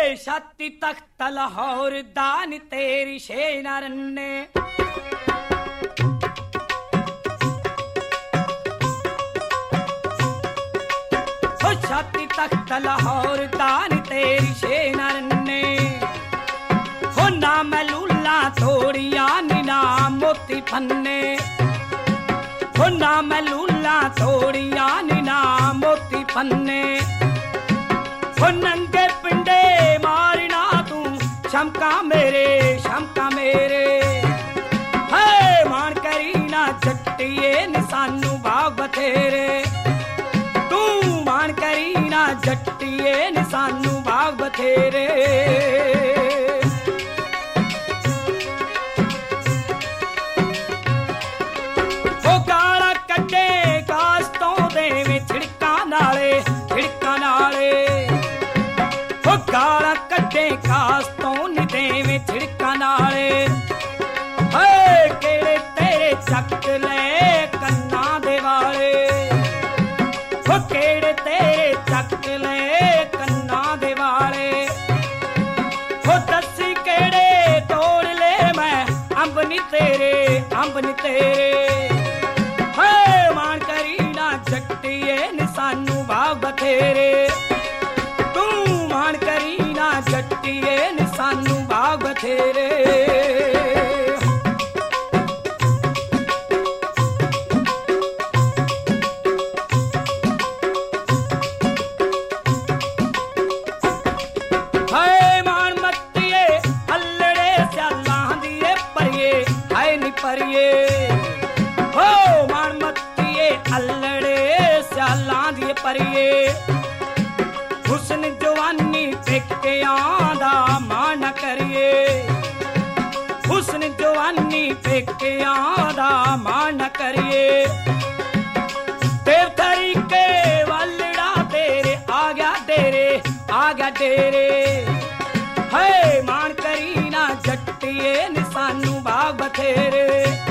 ਛਾਤੀ ਤਖਤ ਲਾਹੌਰ ਦਾਨ ਤੇਰੀ ਸ਼ੇ ਨਾ ਰੰਨੇ ਛਾਤੀ ਤਖਤ ਲਾਹੌਰ ਦਾਨ ਤੇਰੀ ਸ਼ੇ ਨਾ ਰੰਨੇ ਹੋ ਨਾ ਮਲੂਲਾ ਥੋੜੀਆਂ ਨੀ ਨਾ ਮੋਤੀ ਫੰਨੇ ਹੋ ਨਾ ਮਲੂਲਾ ਥੋੜੀਆਂ ਨੀ ਨਾ ਮੋਤੀ ਫੰਨੇ ਹੋ ਨੰਗੇ ਪਿੰਡੇ ਮਾਰਨਾ ਤੂੰ ਸ਼ਮਕਾ ਮੇਰੇ ਹੈ ਮਾਣ ਕਰੀ ਨਾ ਜੱਟੀਏ ਨੀ ਸਾਨੂੰ ਬਾਗ ਬਥੇਰੇ ਤੂੰ ਮਾਣ ਕਰੀ ਨਾ ਜੱਟੀਏ ਨੀ ਸਾਨੂੰ ਬਾਗ ਬਥੇਰੇ ਉਹ ਗਾਲਾਂ ਕੱਢੇ ਕਾਸ ਤੋਂ ਦੇਵੇਂ ਛਿੜਕਾਂ ਨਾਲੇ ਉਹ ਗਾਲਾਂ ਕੱਢੇ ਕਾਸ ਤੋਂ ਨੀ ਦੇਵੇਂ ਛਿੜਕਾਂ ਨਾਲੇ ਹਏ ਕਿਹੜੇ ਤੇਰੇ ਚੱਕ ਲੈ ਕੰਨਾਂ ਦੇ ਵਾਲੇ ਉਹ ਕਿਹੜੇ ਤੇਰੇ ਚੱਕ ਲੈ ਕੰਨਾਂ ਦੇ ਵਾਲੇ ਉਹ ਦੱਸੀ ਕਿਹੜੇ ਤੋੜ ਲੈ ਮੈਂ ਅੰਬ ਨੀ ਤੇਰੇ ਹਏ ਮਾਣ ਕਰੀ ਨਾ ਜੱਟੀਏ ਨੀ ਸਾਨੂੰ ਬਾਗ ਬਥੇਰੇ ਤੂੰ ਮਾਣ ਕਰੀ ਨਾ ਜੱਟੀਏ ਨੀ ਸਾਨੂੰ ਬਾਗ ਬਥੇਰੇ ਹੋ ਮਾਣ ਮੱਤੀਏ ਅਲੜੇ ਸਿਆਲਾਂ ਦੀ ਪਰੀਏ ਹੁਸਨ ਜਵਾਨੀ ਪੇਕਿਆਂ ਦਾ ਮਾਣ ਕਰੀਏ ਹੁਸਨ ਜਵਾਨੀ ਪੇਕਿਆਂ ਦਾ ਮਾਣ ਕਰੀਏ ਦੇਵ ਤਰੀਕੇ ਵਾਲੜਾ ਤੇਰੇ ਆ ਗਿਆ ਡੇਰੇ ਹਏ ਮਾਣ ਕਰੀ ਨਾ ਜੱਟੀਏ ਨੀ ਸਾਨੂੰ ਬਾਗ ਬਥੇਰੇ